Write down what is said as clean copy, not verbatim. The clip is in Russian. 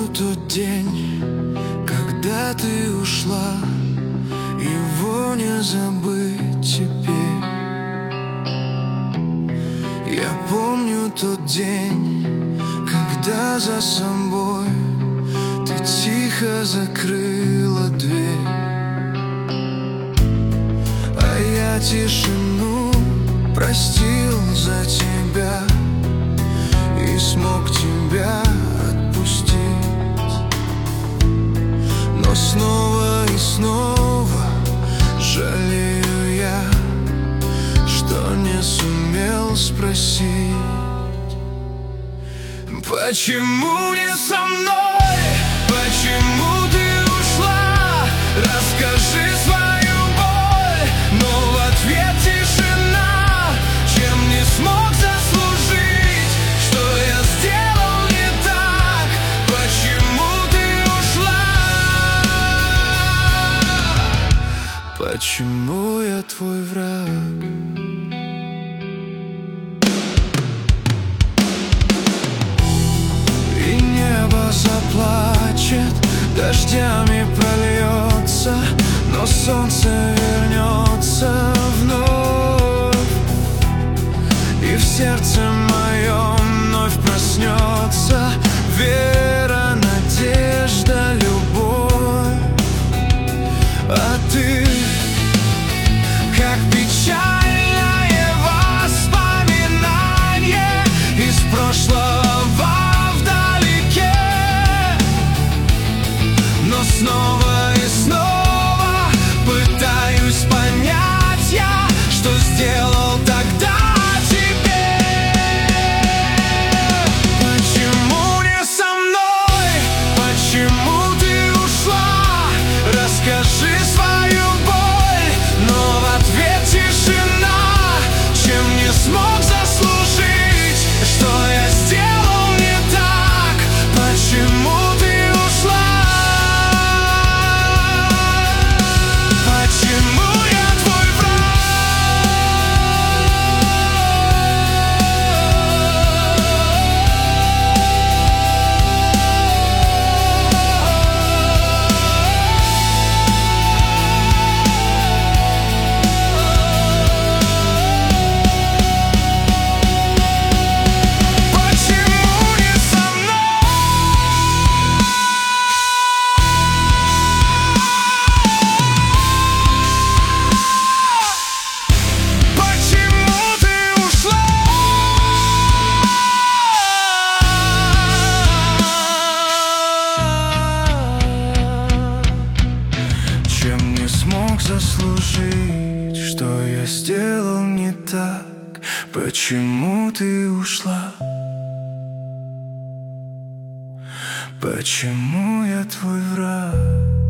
тот день, когда ты ушла, его не забыть теперь. Я помню тот день, когда за собой ты тихо закрыла дверь, а я тишину простил за тебя и смог тебя отпустить. Но снова и снова жалею я, что не сумел спросить: почему не со мной? Почему ты ушла? Расскажи свою боль, но в ответ тишина. Чем не смог заслужить? Что я сделал не так? Почему ты ушла? Почему я твой враг? Заплачет, дождями прольется, но солнце вернется вновь, и в сердце моем вновь проснется вера, надежда, любовь. А ты, как печальное воспоминание из прошлого, снова и снова пытаюсь понять я, что сделал тогда тебе. Почему не со мной? Почему ты ушла? Расскажи свою боль, но в ответ тишина. Чем не смог заслужить? Что я сделал не так? Почему? Смог заслужить, что я сделал не так? Почему ты ушла? Почему я твой враг?